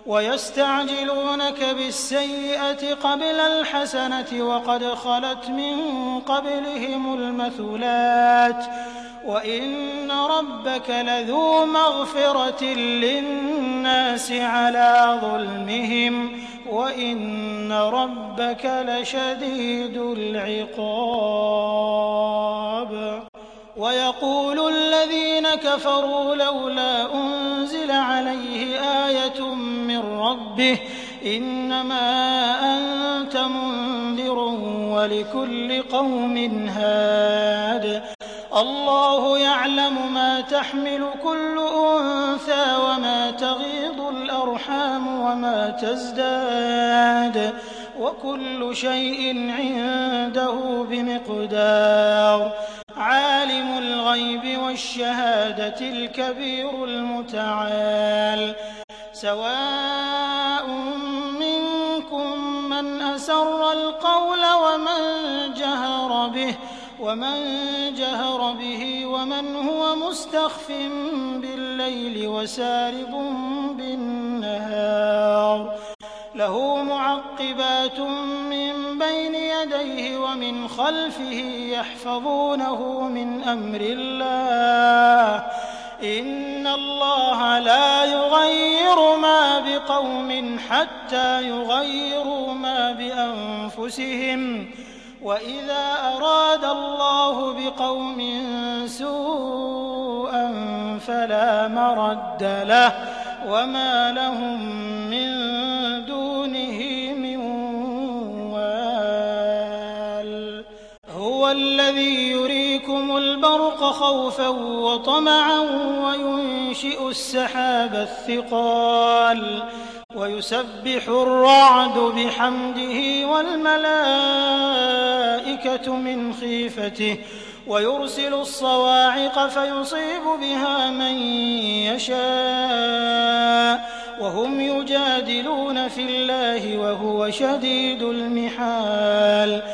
ويستعجلونك بالسيئة قبل الحسنة وقد خلت من قبلهم المثلات وإن ربك لذو مغفرة للناس على ظلمهم وإن ربك لشديد العقاب. ويقول الذين كفروا لولا أنزل عليه آية من ربه إنما أنت منذر ولكل قوم هاد الله يعلم ما تحمل كل أنثى وما تغيض الأرحام وما تزداد وكل شيء عنده بمقدار. عالم الغيب والشهادة الكبير المتعال. سواء منكم من أسر القول ومن جهر به ومن هو مستخف بالليل وسارب بالنهار. له معقبات من بين يديه ومن خلفه يحفظونه من أمر الله إن الله لا يغير ما بقوم حتى يغيروا ما بأنفسهم وإذا أراد الله بقوم سوءا فلا مرد له وما لهم من دونه من وال. هو الذي يريكم البرق خوفا وطمعا وينشئ السحاب الثقال ويسبح الرعد بحمده والملائكة من خيفته ويرسل الصواعق فيصيب بها من يشاء وهم يجادلون في الله وهو شديد المحال.